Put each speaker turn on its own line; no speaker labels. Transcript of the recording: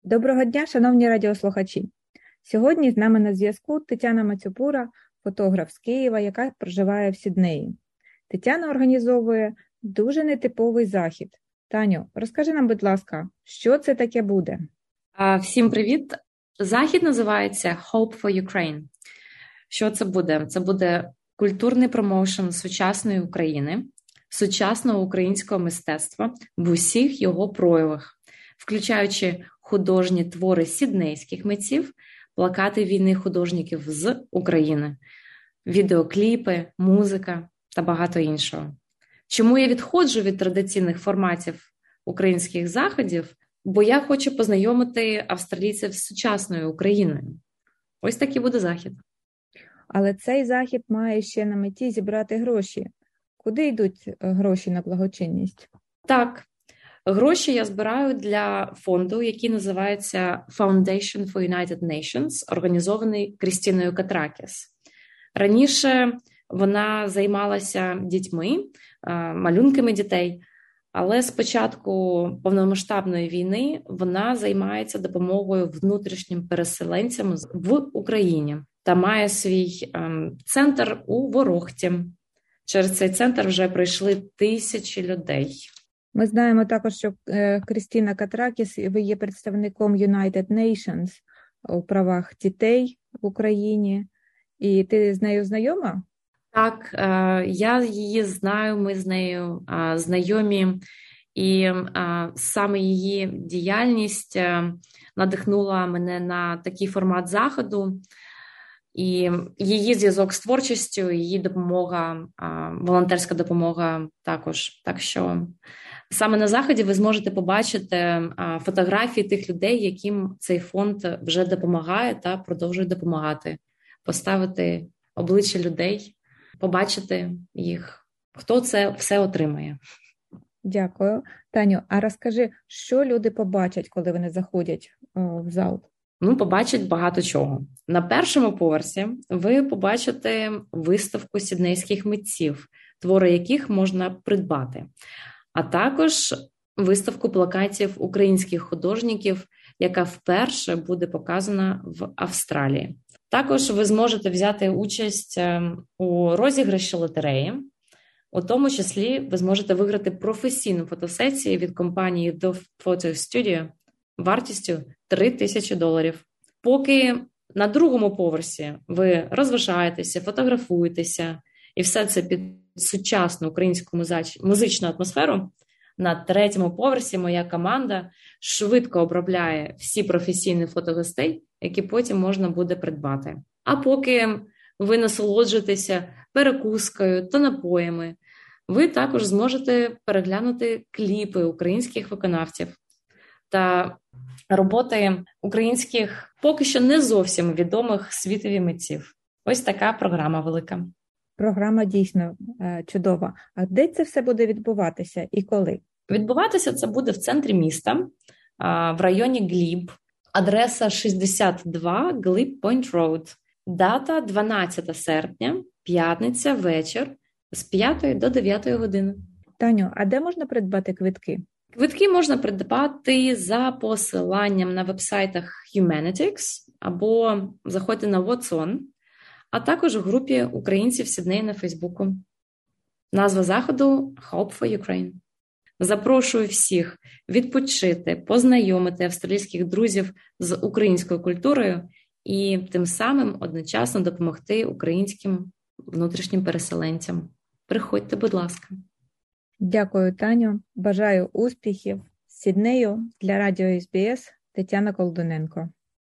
Доброго дня, шановні радіослухачі! Сьогодні з нами на зв'язку Тетяна Мацюпура, фотограф з Києва, яка проживає в Сіднеї. Тетяна організовує дуже нетиповий захід. Таню, розкажи нам, будь ласка, що це таке буде?
Всім привіт! Захід називається Hope for Ukraine. Що це буде? Це буде культурний промоушен сучасної України, сучасного українського мистецтва в усіх його проявах, включаючи художні твори сіднейських митців, плакати вільних художників з України, відеокліпи, музика та багато іншого. Чому я відходжу від традиційних форматів українських заходів? Бо я хочу познайомити австралійців з сучасною Україною. Ось такий буде захід.
Але цей захід має ще на меті зібрати гроші. Куди йдуть гроші на благочинність?
Так, гроші я збираю для фонду, який називається Foundation for United Nations, організований Крістіною Катракіс. Раніше вона займалася дітьми, малюнками дітей, але з початку повномасштабної війни вона займається допомогою внутрішнім переселенцям в Україні та має свій центр у Ворохті. Через цей центр вже пройшли тисячі людей.
Ми знаємо також, що Крістіна Катракіс, ви є представником United Nations у правах дітей в Україні. І ти з нею знайома?
Так, я її знаю, ми з нею знайомі, і саме її діяльність надихнула мене на такий формат заходу, і її зв'язок з творчістю, її допомога, волонтерська допомога також. Так що саме на заході ви зможете побачити фотографії тих людей, яким цей фонд вже допомагає та продовжує допомагати, поставити обличчя людей, побачити їх, хто це все отримає.
Дякую. Таню, а розкажи, що люди побачать, коли вони заходять в зал?
Побачать багато чого. На першому поверсі ви побачите виставку сіднейських митців, твори яких можна придбати, а також виставку плакатів українських художників, яка вперше буде показана в Австралії. Також ви зможете взяти участь у розіграші лотереї. У тому числі ви зможете виграти професійну фотосесію від компанії The Photo Studio вартістю $3000. Поки на другому поверсі ви розважаєтеся, фотографуєтеся, і все це під сучасну українську музичну атмосферу, на третьому поверсі моя команда швидко обробляє всі професійні фото гостей, які потім можна буде придбати. А поки ви насолоджуєтеся перекускою та напоями, ви також зможете переглянути кліпи українських виконавців та роботи українських, поки що не зовсім відомих світові митців. Ось така програма велика.
Програма дійсно чудова. А де це все буде відбуватися і коли?
Відбуватися це буде в центрі міста, в районі Гліб. Адреса 62 Glebe Point Road. Дата 12 серпня, п'ятниця, вечір, з 5 до 9 години.
Таню, а де можна придбати квитки?
Квитки можна придбати за посиланням на вебсайтах Humanitics або заходьте на What's On, а також у групі українців Сіднеї на Фейсбуку. Назва заходу Hope for Ukraine. Запрошую всіх відпочити, познайомити австралійських друзів з українською культурою і тим самим одночасно допомогти українським внутрішнім переселенцям. Приходьте, будь ласка.
Дякую, Таню. Бажаю успіхів. З Сіднею для Радіо СБС Тетяна Колдуненко.